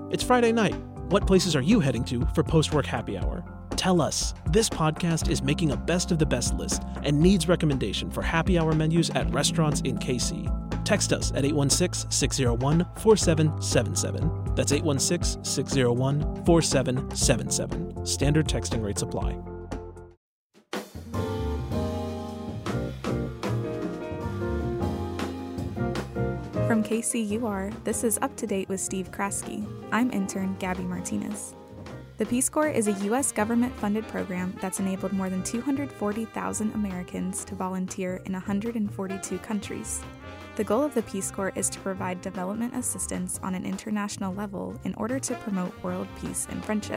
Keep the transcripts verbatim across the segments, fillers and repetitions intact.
It's Friday night. What places are you heading to for post-work happy hour? Tell us. This podcast is making a best of the best list and needs recommendation for happy hour menus at restaurants in K C. Text us at eight one six, six zero one, four seven seven seven. That's eight one six, six zero one, four seven seven seven. Standard texting rates apply. From K C U R, this is Up to Date with Steve Kraske. I'm intern Gabby Martinez. The Peace Corps is a U S government-funded program that's enabled more than two hundred forty thousand Americans to volunteer in one hundred forty-two countries. The goal of the Peace Corps is to provide development assistance on an international level in order to promote world peace and friendship.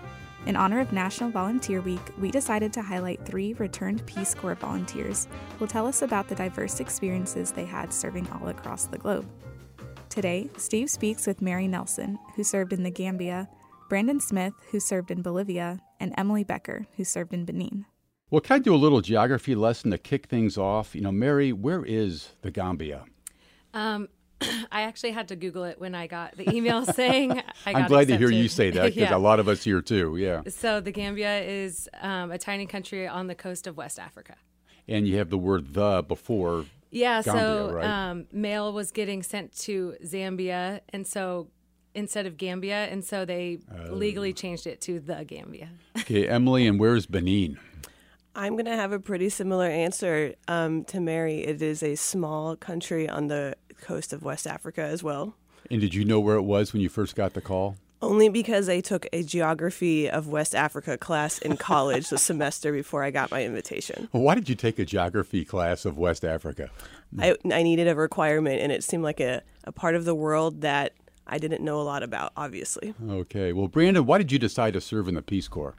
In honor of National Volunteer Week, we decided to highlight three returned Peace Corps volunteers who will tell us about the diverse experiences they had serving all across the globe. Today, Steve speaks with Mary Nelson, who served in the Gambia, Brandon Smith, who served in Bolivia, and Emily Becker, who served in Benin. Well, can I do a little geography lesson to kick things off? You know, Mary, where is the Gambia? Um, I actually had to Google it when I got the email saying I got I'm glad accepted. to hear you say that because Yeah. a lot of us here too, yeah. So the Gambia is um, a tiny country on the coast of West Africa. And you have the word the before Yeah, Gambia, so right? um, mail was getting sent to Zambia, and so instead of Gambia, and so they Oh. legally changed it to the Gambia. Okay, Emily, and where's Benin? I'm going to have a pretty similar answer um, to Mary. It is a small country on the coast of West Africa as well. And did you know where it was when you first got the call? Only because I took a geography of West Africa class in college the semester before I got my invitation. Well, why did you take a geography class of West Africa? I, I needed a requirement, and it seemed like a, a part of the world that I didn't know a lot about, obviously. Okay, well, Brandon, why did you decide to serve in the Peace Corps?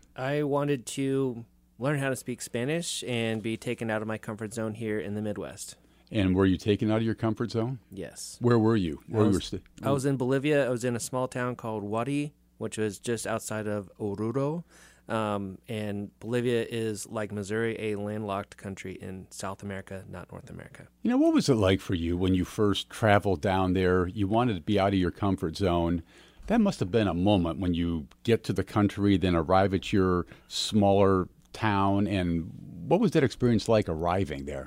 I wanted to learn how to speak Spanish and be taken out of my comfort zone here in the Midwest. And were you taken out of your comfort zone? Yes. Where were you? Where I was, you were st- I was in Bolivia. I was in a small town called Wadi, which was just outside of Oruro. Um, and Bolivia is, like Missouri, a landlocked country in South America, not North America. You know, what was it like for you when you first traveled down there? You wanted to be out of your comfort zone. That must have been a moment when you get to the country, then arrive at your smaller town. And what was that experience like arriving there?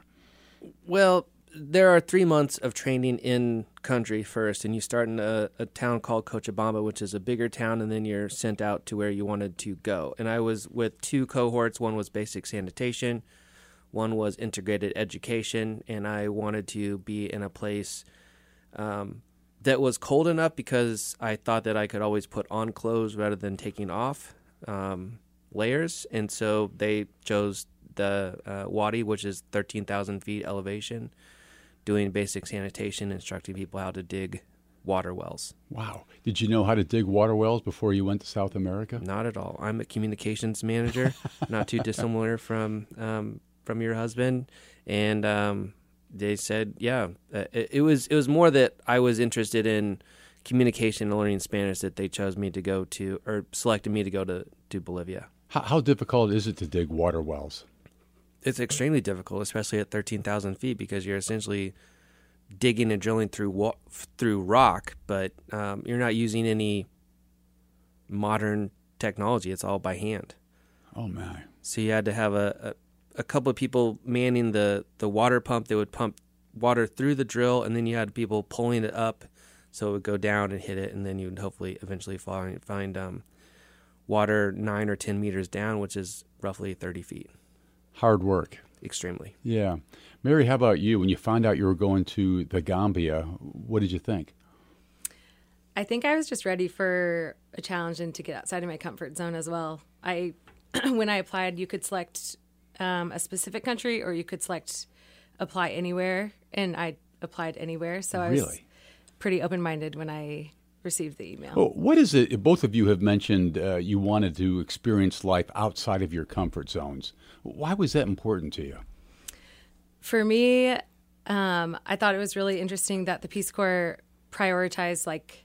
Well, there are three months of training in country first, and you start in a, a town called Cochabamba, which is a bigger town, and then you're sent out to where you wanted to go. And I was with two cohorts. One was basic sanitation, one was integrated education, and I wanted to be in a place um, that was cold enough because I thought that I could always put on clothes rather than taking off um, layers, and so they chose the uh, Wadi, which is thirteen thousand feet elevation, doing basic sanitation, instructing people how to dig water wells. Wow. Did you know how to dig water wells before you went to South America? Not at all. I'm a communications manager, not too dissimilar from um, from your husband. And um, they said, yeah, uh, it, it was it was more that I was interested in communication and learning Spanish that they chose me to go to, or selected me to go to, to Bolivia. How, how difficult is it to dig water wells? It's extremely difficult, especially at thirteen thousand feet, because you're essentially digging and drilling through wa- through rock, but um, you're not using any modern technology. It's all by hand. Oh, my. So you had to have a, a, a couple of people manning the, the water pump that would pump water through the drill, and then you had people pulling it up so it would go down and hit it, and then you would hopefully eventually find, find um, water nine or ten meters down, which is roughly thirty feet. Hard work. Extremely. Yeah. Mary, how about you? When you found out you were going to the Gambia, what did you think? I think I was just ready for a challenge and to get outside of my comfort zone as well. I, when I applied, you could select um, a specific country or you could select apply anywhere, and I applied anywhere. So I was Really? pretty open-minded when I received the email. Oh, what is it? Both of you have mentioned uh, you wanted to experience life outside of your comfort zones. Why was that important to you? For me, um, I thought it was really interesting that the Peace Corps prioritized like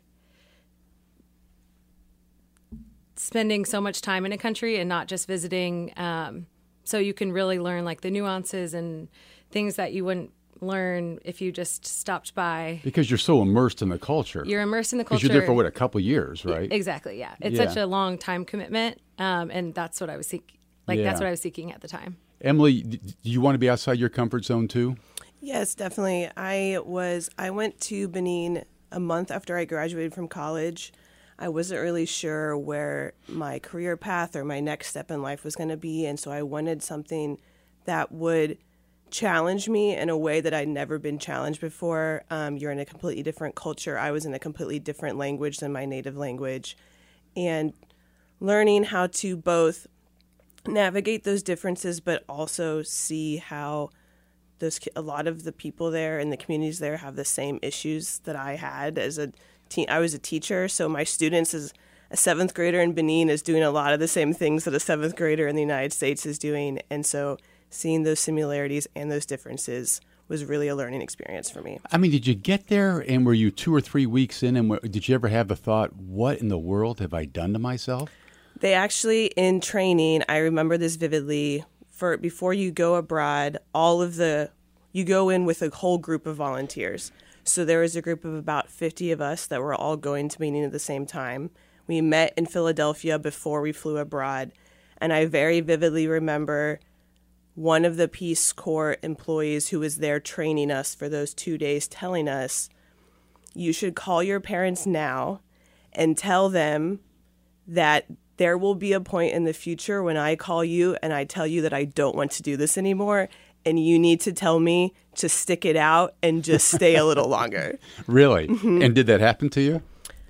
spending so much time in a country and not just visiting. Um, so you can really learn like the nuances and things that you wouldn't learn if you just stopped by. Because you're so immersed in the culture. You're immersed in the culture. Because you're there for, what, a couple of years, right? Exactly, yeah. It's Yeah. such a long time commitment, um, and that's what I was seeking. Like, Yeah. that's what I was seeking at the time. Emily, d- do you want to be outside your comfort zone too? Yes, definitely. I was. I went to Benin a month after I graduated from college. I wasn't really sure where my career path or my next step in life was going to be, and so I wanted something that would challenge me in a way that I'd never been challenged before. Um, you're in a completely different culture. I was in a completely different language than my native language, and learning how to both navigate those differences, but also see how those a lot of the people there and the communities there have the same issues that I had as a teen. I was a teacher, so my students as a seventh grader in Benin is doing a lot of the same things that a seventh grader in the United States is doing, and so seeing those similarities and those differences was really a learning experience for me. I mean, did you get there and were you two or three weeks in, and were, did you ever have the thought, what in the world have I done to myself? They actually, in training, I remember this vividly, for before you go abroad, all of the, you go in with a whole group of volunteers. So there was a group of about fifty of us that were all going to Benin at the same time. We met in Philadelphia before we flew abroad. And I very vividly remember one of the Peace Corps employees who was there training us for those two days telling us, you should call your parents now and tell them that there will be a point in the future when I call you and I tell you that I don't want to do this anymore, and you need to tell me to stick it out and just stay a little longer. Really? Mm-hmm. And did that happen to you?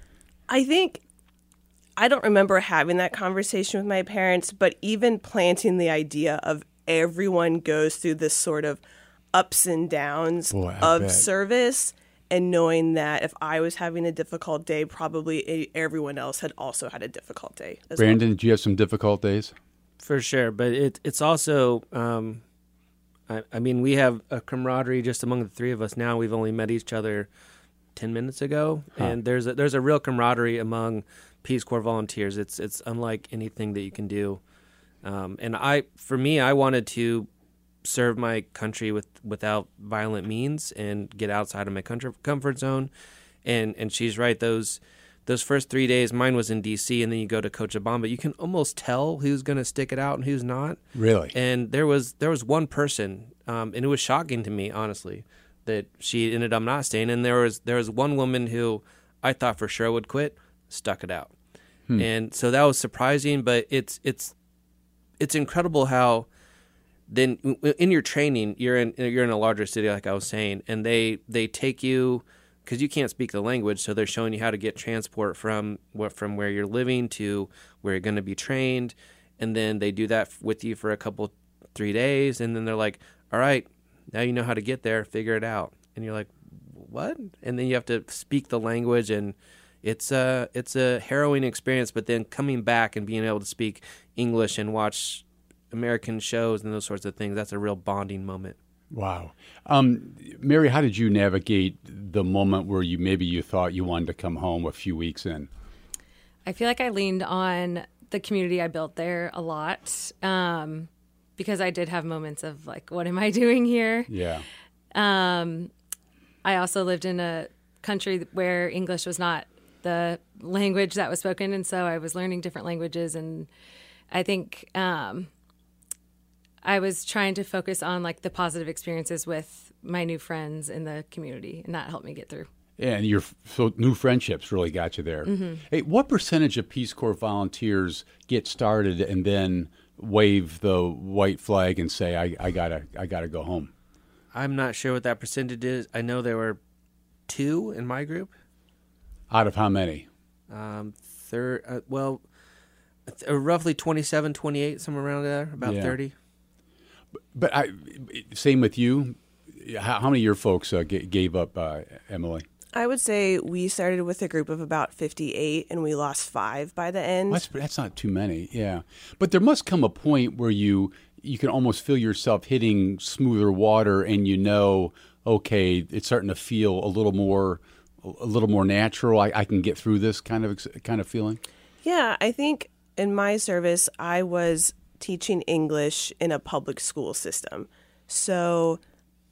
I think, I don't remember having that conversation with my parents, but even planting the idea of everyone goes through this sort of ups and downs Boy, I of bet. service, and knowing that if I was having a difficult day, probably a- everyone else had also had a difficult day as well. Brandon, did you have some difficult days? For sure, but it it's also, um, I, I mean, we have a camaraderie just among the three of us now. We've only met each other ten minutes ago, Huh. and there's a, there's a real camaraderie among Peace Corps volunteers. It's it's unlike anything that you can do, um, and I for me, I wanted to serve my country with without violent means and get outside of my country, comfort zone, and and she's right. Those those first three days, mine was in D C, and then you go to Cochabamba. You can almost tell who's going to stick it out and who's not. Really? And there was there was one person, um, and it was shocking to me, honestly, that she ended up not staying. And there was there was one woman who I thought for sure would quit, stuck it out, Hmm. and so that was surprising. But it's it's it's incredible how then in your training you're in you're in a larger city, like I was saying, and they they take you. Because you can't speak the language, so they're showing you how to get transport from what from where you're living to where you're going to be trained, and then they do that with you for a couple, three days, and then they're like, "All right, now you know how to get there. Figure it out." And you're like, "What?" And then you have to speak the language, and it's a it's a harrowing experience. But then coming back and being able to speak English and watch American shows and those sorts of things—that's a real bonding moment. Wow. Um, Mary, how did you navigate the moment where you maybe you thought you wanted to come home a few weeks in? I feel like I leaned on the community I built there a lot, um, because I did have moments of like, what am I doing here? Yeah. Um, I also lived in a country where English was not the language that was spoken, and so I was learning different languages, and I think um, I was trying to focus on like the positive experiences with my new friends in the community, and that helped me get through. And your so new friendships really got you there. Mm-hmm. Hey, what percentage of Peace Corps volunteers get started and then wave the white flag and say, I, I gotta I gotta go home? I'm not sure what that percentage is. I know there were two in my group. Out of how many? Um, third, uh, well, th- uh, roughly twenty-seven, twenty-eight, somewhere around there, about Yeah. thirty. But I, same with you. How, how many of your folks uh, g- gave up, uh, Emily? I would say we started with a group of about fifty-eight, and we lost five by the end. That's, that's not too many, yeah. But there must come a point where you you can almost feel yourself hitting smoother water, and you know, okay, it's starting to feel a little more a little more natural. I, I can get through this kind of kind of feeling. Yeah, I think in my service, I was teaching English in a public school system. So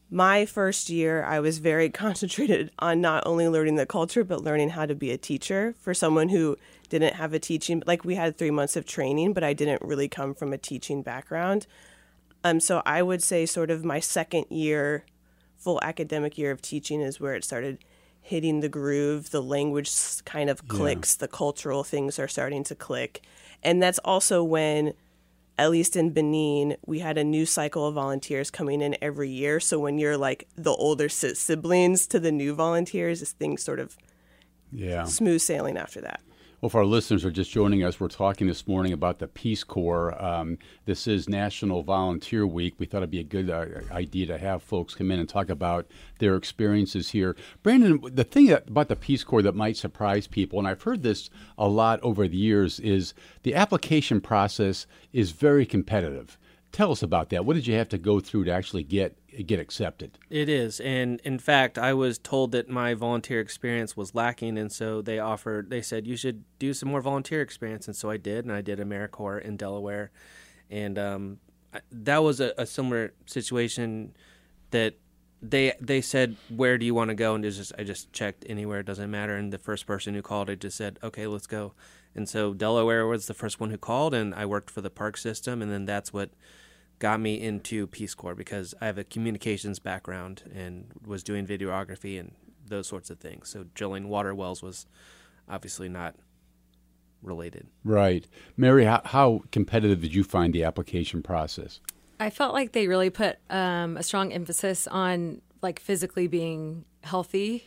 my first year, I was very concentrated on not only learning the culture, but learning how to be a teacher for someone who didn't have a teaching, like we had three months of training, but I didn't really come from a teaching background. Um, so I would say sort of my second year, full academic year of teaching is where it started hitting the groove. The language kind of clicks, yeah. The cultural things are starting to click. And that's also when, at least in Benin, we had a new cycle of volunteers coming in every year. So when you're like the older siblings to the new volunteers, things sort of yeah. smooth sailing after that. Well, if our listeners are just joining us, we're talking this morning about the Peace Corps. Um, this is National Volunteer Week. We thought it'd be a good uh, idea to have folks come in and talk about their experiences here. Brandon, the thing that, about the Peace Corps that might surprise people, and I've heard this a lot over the years, is the application process is very competitive. Tell us about that. What did you have to go through to actually get get accepted? It is, and in fact, I was told that my volunteer experience was lacking, and so they offered. They said you should do some more volunteer experience, and so I did, and I did AmeriCorps in Delaware, and um, that was a, a similar situation. That they they said, where do you want to go? And just I just checked anywhere, it doesn't matter. And the first person who called, I just said, okay, let's go. And so Delaware was the first one who called, and I worked for the park system, and then that's what got me into Peace Corps, because I have a communications background and was doing videography and those sorts of things. So drilling water wells was obviously not related. Right. Mary, how, how competitive did you find the application process? I felt like they really put um, a strong emphasis on like physically being healthy,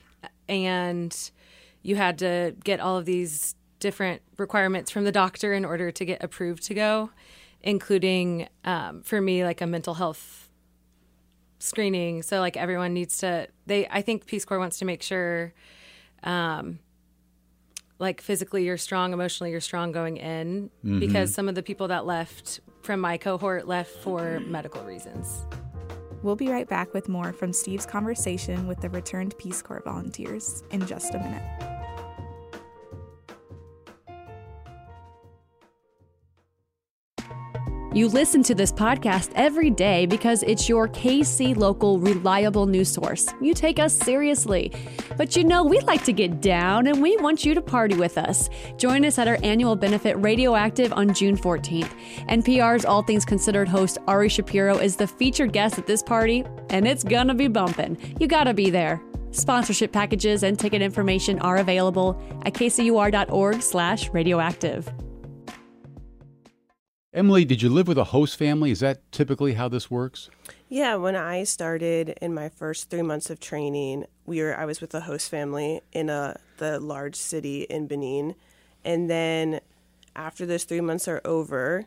and you had to get all of these different requirements from the doctor in order to get approved to go, including, um, for me, like a mental health screening. So like everyone needs to, they, I think Peace Corps wants to make sure, um, like physically you're strong, emotionally you're strong going in, mm-hmm. because some of the people that left from my cohort left for medical reasons. We'll be right back with more from Steve's conversation with the returned Peace Corps volunteers in just a minute. You listen to this podcast every day because it's your K C local reliable news source. You take us seriously. But you know, we like to get down and we want you to party with us. Join us at our annual benefit Radioactive on June fourteenth. N P R's All Things Considered host Ari Shapiro is the featured guest at this party, and it's gonna be bumping. You gotta be there. Sponsorship packages and ticket information are available at k c u r dot org slash radioactive. Emily, did you live with a host family? Is that typically how this works? Yeah, when I started in my first three months of training, we were I was with a host family in a the large city in Benin. And then after those three months are over,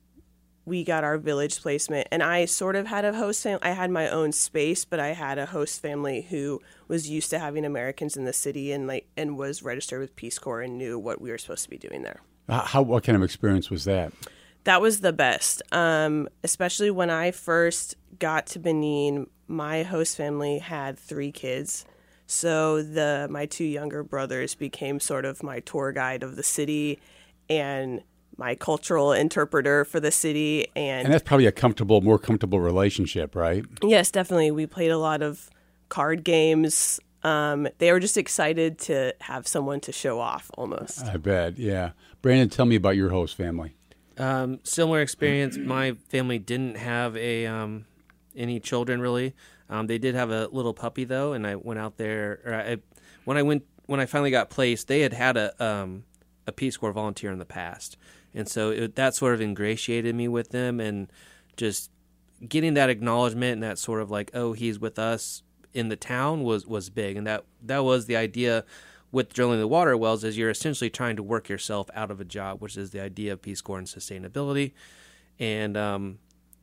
we got our village placement. And I sort of had a host family. I had my own space, but I had a host family who was used to having Americans in the city and like and was registered with Peace Corps and knew what we were supposed to be doing there. How what kind of experience was that? That was the best, um, especially when I first got to Benin. My host family had three kids, so the my two younger brothers became sort of my tour guide of the city and my cultural interpreter for the city. And, and that's probably a comfortable, more comfortable relationship, right? Yes, definitely. We played a lot of card games. Um, they were just excited to have someone to show off, almost. I bet, yeah. Brandon, tell me about your host family. Um, similar experience. My family didn't have a um, any children really. Um, they did have a little puppy though, and I went out there. Or I, when I went when I finally got placed, they had had a um, a Peace Corps volunteer in the past, and so it, that sort of ingratiated me with them, and just getting that acknowledgement and that sort of like, oh, he's with us in the town was was big, and that that was the idea. With drilling the water wells is you're essentially trying to work yourself out of a job, which is the idea of Peace Corps and sustainability. And um,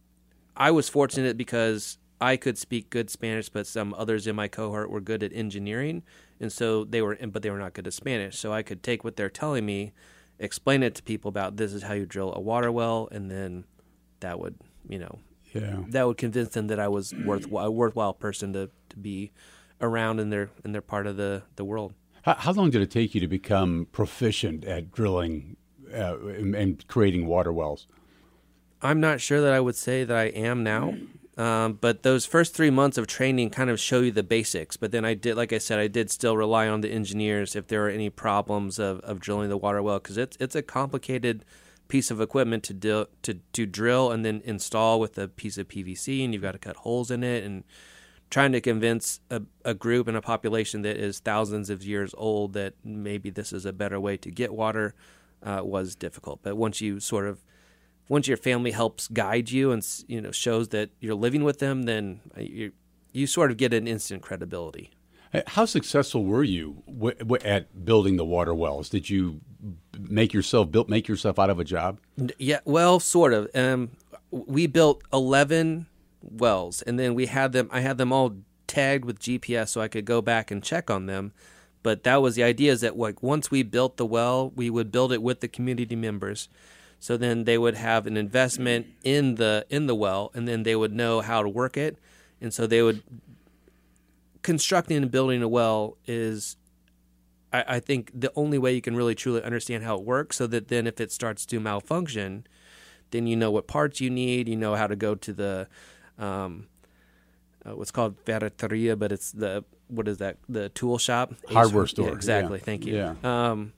I was fortunate because I could speak good Spanish, but some others in my cohort were good at engineering, and so they were, but they were not good at Spanish. So I could take what they're telling me, explain it to people about this is how you drill a water well, and then that would, you know, yeah, that would convince them that I was worthwhile, a worthwhile person to, to be around in their in their part of the, the world. How, how long did it take you to become proficient at drilling uh, and, and creating water wells? I'm not sure that I would say that I am now. Um, but those first three months of training kind of show you the basics. But then I did, like I said, I did still rely on the engineers if there were any problems of, of drilling the water well, because it's it's a complicated piece of equipment to, do, to to drill and then install with a piece of P V C, and you've got to cut holes in it, and trying to convince a, a group and a population that is thousands of years old that maybe this is a better way to get water uh, was difficult. But once you sort of once your family helps guide you and, you know, shows that you're living with them, then you you sort of get an instant credibility. How successful were you w- w- at building the water wells? Did you make yourself built make yourself out of a job? Yeah, well, sort of. Um, we built eleven wells, and then we had them. I had them all tagged with G P S so I could go back and check on them. But that was the idea: is that like once we built the well, we would build it with the community members. So then they would have an investment in the in the well, and then they would know how to work it. And so they would constructing and building a well is, I, I think, the only way you can really truly understand how it works. So that then if it starts to malfunction, then you know what parts you need. You know how to go to the um, uh, what's called ferreteria, but it's the what is that? The tool shop, hardware store. Yeah, exactly. Yeah. Thank you. Yeah. Um,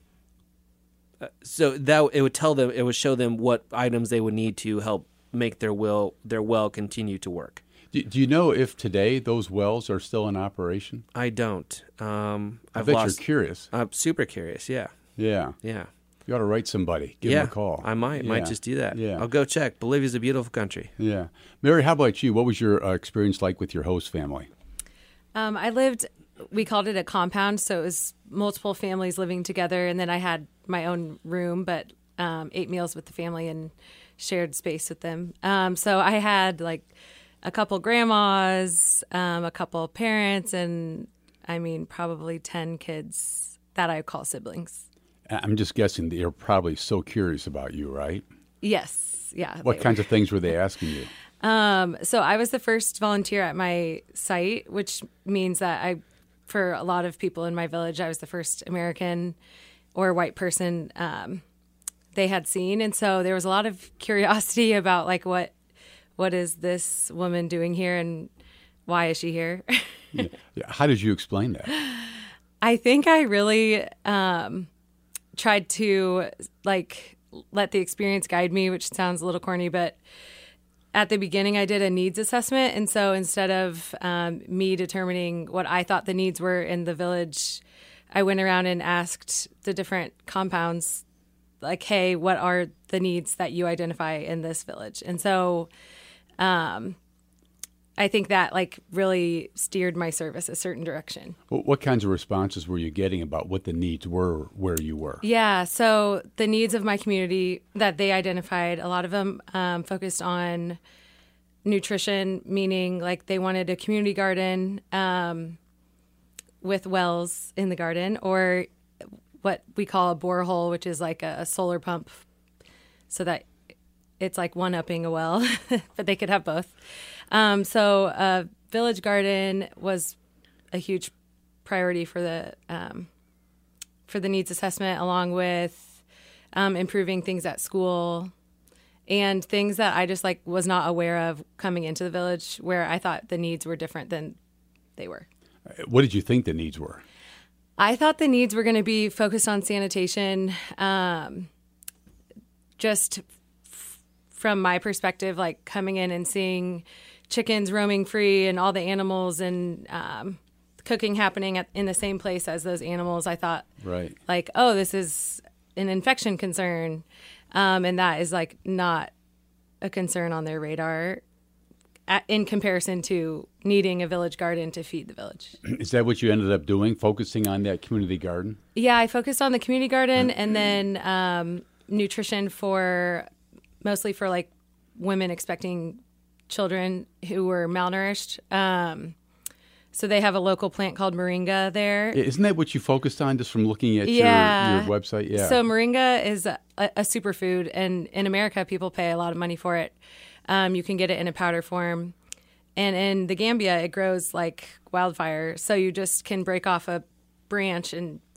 So that it would tell them, it would show them what items they would need to help make their well their well continue to work. Do, do you know if today those wells are still in operation? I don't. Um, I I've bet lost, you're curious. I'm super curious. Yeah, Yeah. yeah, You ought to write somebody. Give yeah. them a call. I might Yeah. might just do that. Yeah. I'll go check. Bolivia's a beautiful country. Yeah. Mary, how about you? What was your uh, experience like with your host family? Um, I lived, we called it a compound, so it was multiple families living together, and then I had my own room, but um, ate meals with the family and shared space with them. Um, so I had like a couple grandmas, um, a couple parents, and I mean probably ten kids that I call siblings. I'm just guessing that you're probably so curious about you, right? Yes, yeah. What they kinds were. of things were they asking you? Um, so I was the first volunteer at my site, which means that I, for a lot of people in my village, I was the first American or white person um, they had seen. And so there was a lot of curiosity about like, what, what is this woman doing here and why is she here? Yeah. How did you explain that? I think I really um, tried to like let the experience guide me, which sounds a little corny, but at the beginning, I did a needs assessment. And so instead of um, me determining what I thought the needs were in the village, I went around and asked the different compounds, like, hey, what are the needs that you identify in this village? And so um, I think that like really steered my service a certain direction. What, what kinds of responses were you getting about what the needs were where you were? Yeah, so the needs of my community that they identified, a lot of them um, focused on nutrition, meaning like they wanted a community garden um, with wells in the garden, or what we call a borehole, which is like a, a solar pump, so that it's like one-upping a well, but they could have both. Um, so a village garden was a huge priority for the um, for the needs assessment, along with um, improving things at school and things that I just like was not aware of coming into the village, where I thought the needs were different than they were. What did you think the needs were? I thought the needs were going to be focused on sanitation, um, just f- from my perspective, like coming in and seeing chickens roaming free and all the animals and um, cooking happening at, in the same place as those animals. I thought, Right. like, oh, this is an infection concern. Um, and that is like not a concern on their radar at, in comparison to needing a village garden to feed the village. Is that what you ended up doing, focusing on that community garden? Yeah, I focused on the community garden and then um, nutrition for mostly for like women expecting children who were malnourished. Um, so they have a local plant called moringa there. Isn't that what you focused on just from looking at Yeah. your, your website? Yeah. So moringa is a, a superfood, and in America, people pay a lot of money for it. Um, you can get it in a powder form. And in the Gambia, it grows like wildfire. So you just can break off a branch and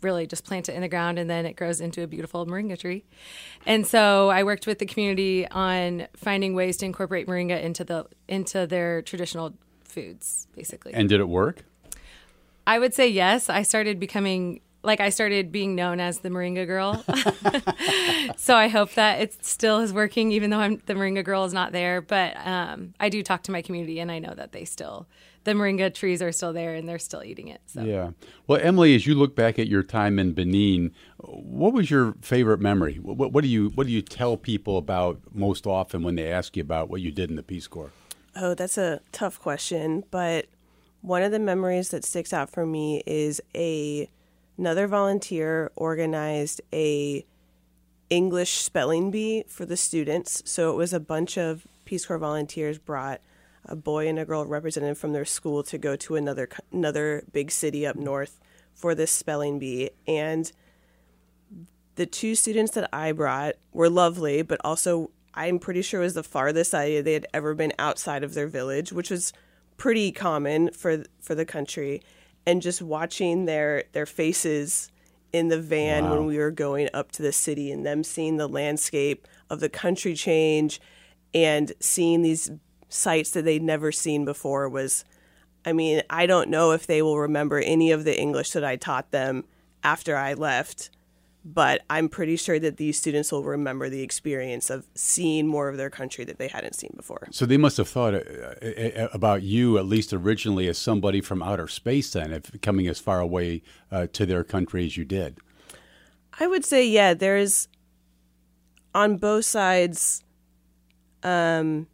really just plant it in the ground and then it grows into a beautiful moringa tree. And so I worked with the community on finding ways to incorporate moringa into the into their traditional foods, basically. And did it work? I would say yes. I started becoming, like I started being known as the Moringa Girl. So I hope that it still is working, even though I'm, the Moringa Girl is not there. But um, I do talk to my community, and I know that they still, the Moringa trees are still there, and they're still eating it. So. Yeah. Well, Emily, as you look back at your time in Benin, what was your favorite memory? What, what do you what do you tell people about most often when they ask you about what you did in the Peace Corps? Oh, that's a tough question, but one of the memories that sticks out for me is a another volunteer organized a English spelling bee for the students. So it was a bunch of Peace Corps volunteers brought a boy and a girl representative from their school to go to another another big city up north for this spelling bee. And the two students that I brought were lovely, but also I'm pretty sure it was the farthest I they had ever been outside of their village, which was pretty common for for the country. And just watching their their faces in the van Wow. when we were going up to the city and them seeing the landscape of the country change and seeing these sights that they'd never seen before was, I mean, I don't know if they will remember any of the English that I taught them after I left, but I'm pretty sure that these students will remember the experience of seeing more of their country that they hadn't seen before. So they must have thought uh, uh, about you, at least originally, as somebody from outer space then, if coming as far away uh, to their country as you did. I would say, yeah, there's, on both sides, um,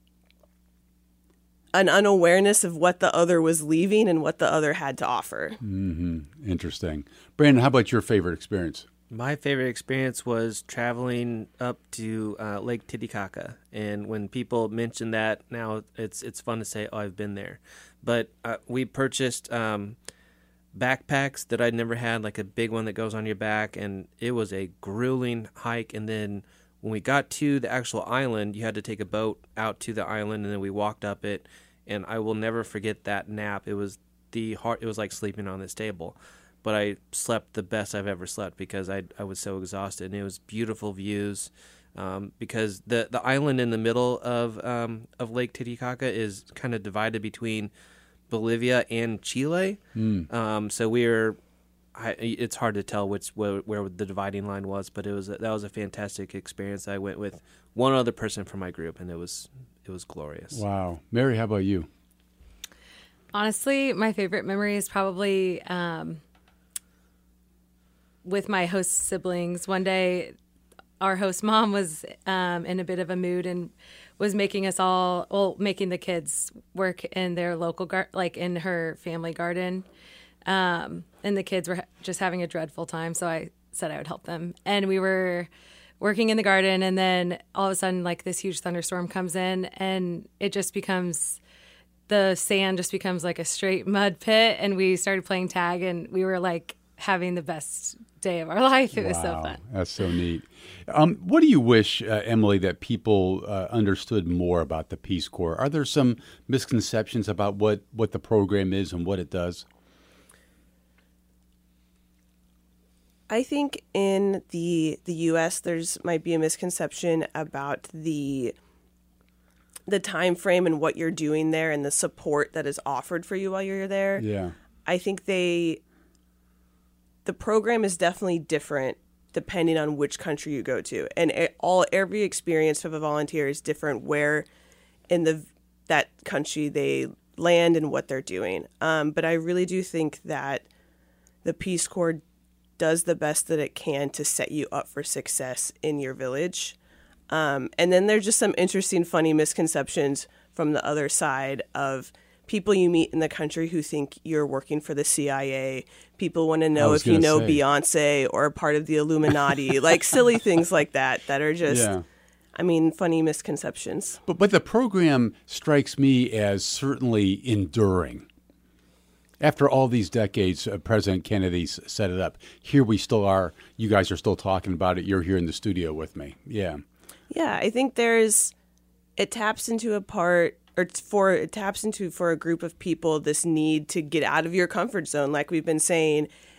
an unawareness of what the other was leaving and what the other had to offer. Mm-hmm. Interesting. Brandon, how about your favorite experience? My favorite experience was traveling up to uh, Lake Titicaca, and when people mention that now, it's it's fun to say, "Oh, I've been there." But uh, we purchased um, backpacks that I'd never had, like a big one that goes on your back, and it was a grueling hike. And then when we got to the actual island, you had to take a boat out to the island, and then we walked up it. And I will never forget that nap. It was the hard. It was like sleeping on this table. But I slept the best I've ever slept because I I was so exhausted. And it was beautiful views um, because the, the island in the middle of um, of Lake Titicaca is kind of divided between Bolivia and Chile. Mm. Um, so we were, I, it's hard to tell which where, where the dividing line was, but it was that was a fantastic experience. I went with one other person from my group, and it was it was glorious. Wow. Mary, how about you? Honestly, my favorite memory is probably um, with my host siblings. One day, our host mom was um, in a bit of a mood and was making us all, well, making the kids work in their local, gar- like in her family garden. Um, and the kids were ha- just having a dreadful time. So I said I would help them. And we were working in the garden. And then all of a sudden, like this huge thunderstorm comes in and it just becomes, the sand just becomes like a straight mud pit. And we started playing tag and we were like having the best day of our life. It wow, was so fun. That's so neat. Um, what do you wish, uh, Emily, that people uh, understood more about the Peace Corps? Are there some misconceptions about what, what the program is and what it does? I think in the the U S there's might be a misconception about the the time frame and what you're doing there and the support that is offered for you while you're there. Yeah. I think they the program is definitely different depending on which country you go to. And it, all every experience of a volunteer is different where in the that country they land and what they're doing. Um, but I really do think that the Peace Corps does the best that it can to set you up for success in your village. Um, and then there's just some interesting, funny misconceptions from the other side of people you meet in the country who think you're working for the C I A. People want to know if you know say. Beyonce or part of the Illuminati, like silly things like that, that are just, yeah. I mean, funny misconceptions. But, but the program strikes me as certainly enduring. After all these decades, uh, President Kennedy s- set it up. Here we still are. You guys are still talking about it. You're here in the studio with me. Yeah. Yeah, I think there's, it taps into a part, or for, it taps into for a group of people this need to get out of your comfort zone, like we've been saying,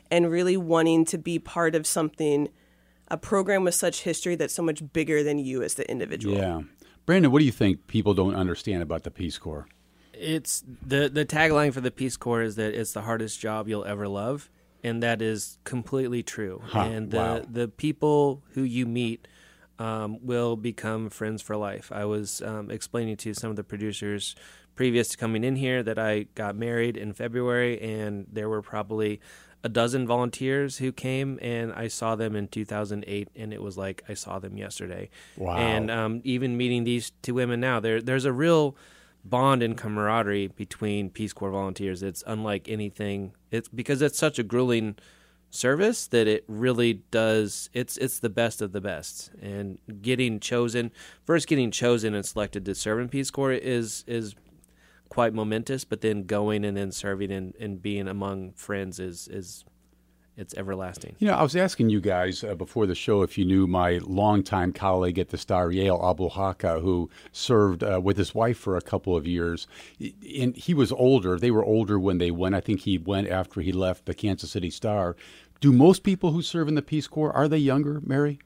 and really wanting to be part of something, a program with such history that's so much bigger than you as the individual. Yeah. Brandon, what do you think people don't understand about the Peace Corps? It's the the tagline for the Peace Corps is that it's the hardest job you'll ever love, and that is completely true. Huh, and the wow. the people who you meet um, will become friends for life. I was um, explaining to some of the producers previous to coming in here that I got married in February, and there were probably a dozen volunteers who came, and I saw them in two thousand eight, and it was like I saw them yesterday. Wow. And um, even meeting these two women now, there there's a real bond and camaraderie between Peace Corps volunteers. It's unlike anything. It's because it's such a grueling service that it really does. It's it's the best of the best. And getting chosen, first getting chosen and selected to serve in Peace Corps is is quite momentous. But then going and then serving and, and being among friends is is it's everlasting. You know, I was asking you guys uh, before the show if you knew my longtime colleague at the Star, Yael Abulhaka, who served uh, with his wife for a couple of years. And he was older. They were older when they went. I think he went after he left the Kansas City Star. Do most people who serve in the Peace Corps, are they younger, Mary?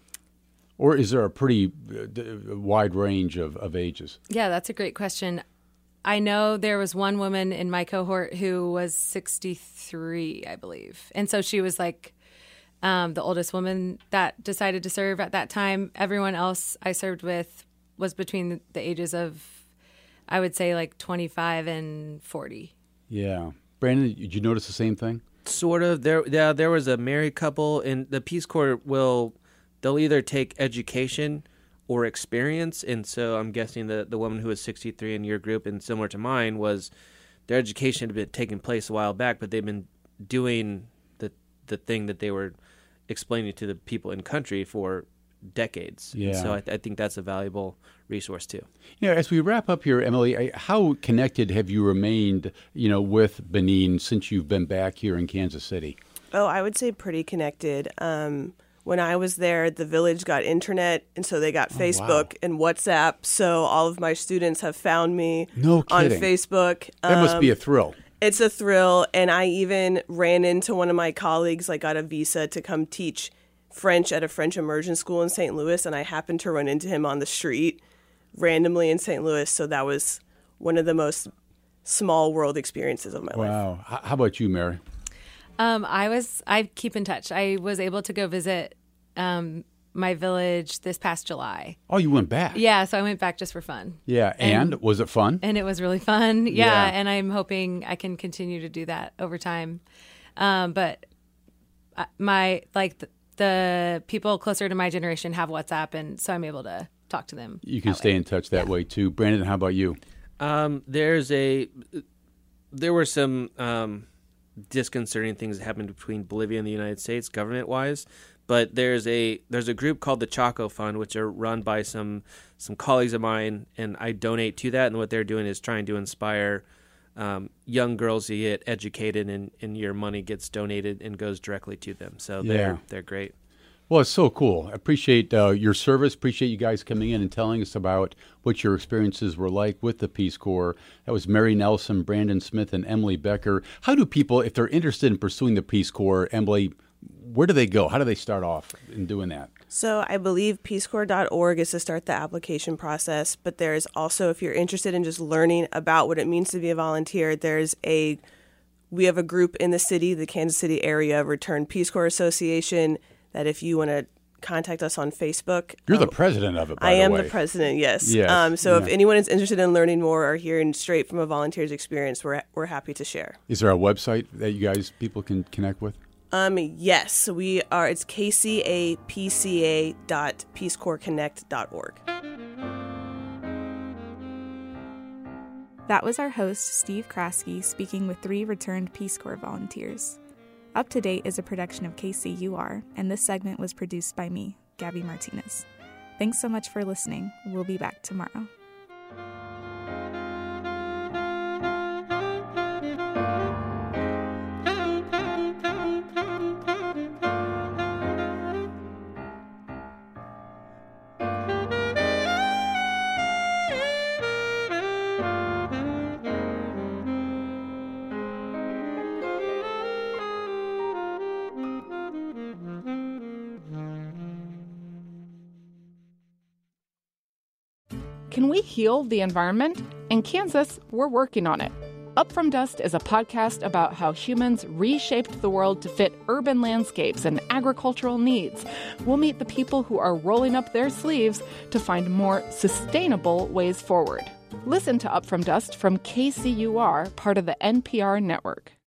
Or is there a pretty uh, wide range of, of ages? Yeah, that's a great question. I know there was one woman in my cohort who was sixty-three, I believe. And so she was like um, the oldest woman that decided to serve at that time. Everyone else I served with was between the ages of, I would say, like twenty-five and forty. Yeah. Brandon, did you notice the same thing? Sort of. There, yeah, there was a married couple, and the Peace Corps will, they'll either take education or experience, and so I'm guessing that the woman who was sixty-three in your group and similar to mine was their education had been taking place a while back, but they've been doing the the thing that they were explaining to the people in country for decades. Yeah. And so I, th- I think that's a valuable resource too. You know, as we wrap up here, Emily, how connected have you remained, you know, with Benin since you've been back here in Kansas City? Oh, I would say pretty connected. Um, when I was there, the village got internet, and so they got Facebook wow. and WhatsApp. So all of my students have found me No on kidding. Facebook. That must be a Um, thrill. It's a thrill, and I even ran into one of my colleagues, like got a visa to come teach French at a French immersion school in Saint Louis, and I happened to run into him on the street randomly in Saint Louis. So that was one of the most small world experiences of my life. Wow. H- How about you, Mary? Um, I was, I keep in touch. I was able to go visit um, my village this past July. Oh, you went back? Yeah, so I went back just for fun. Yeah, and, And- was it fun? And it was really fun. Yeah, Yeah. and I'm hoping I can continue to do that over time. Um, but I- my, like, the, the people closer to my generation have WhatsApp, and so I'm able to talk to them. You can that stay way. in touch that way, too. Brandon, how about you? Um, there's a, there were some um, disconcerting things that happened between Bolivia and the United States government-wise, but there's a there's a group called the Chaco Fund, which are run by some some colleagues of mine, and I donate to that. And what they're doing is trying to inspire um, young girls to get educated, and, and your money gets donated and goes directly to them. So they're Yeah. they're great. Well, it's so cool. I appreciate uh, your service. Appreciate you guys coming in and telling us about what your experiences were like with the Peace Corps. That was Mary Nelson, Brandon Smith, and Emily Becker. How do people, if they're interested in pursuing the Peace Corps, Emily, where do they go? How do they start off in doing that? So I believe peace corps dot org is to start the application process, but there's also, if you're interested in just learning about what it means to be a volunteer, there's a, we have a group in the city, the Kansas City Area Returned Peace Corps Association, that if you want to contact us on Facebook. You're um, the president of it, by I the am way. the president, yes. Yes, Um, so if yeah. anyone is interested in learning more or hearing straight from a volunteer's experience, we're, we're happy to share. Is there a website that you guys, people can connect with? Um, yes, we are. It's k c a p c a dot peace corps connect dot org. That was our host, Steve Kraske, speaking with three returned Peace Corps volunteers. Up to Date is a production of K C U R, and this segment was produced by me, Gabby Martinez. Thanks so much for listening. We'll be back tomorrow. Can we heal the environment? In Kansas, we're working on it. Up From Dust is a podcast about how humans reshaped the world to fit urban landscapes and agricultural needs. We'll meet the people who are rolling up their sleeves to find more sustainable ways forward. Listen to Up From Dust from K C U R, part of the N P R network.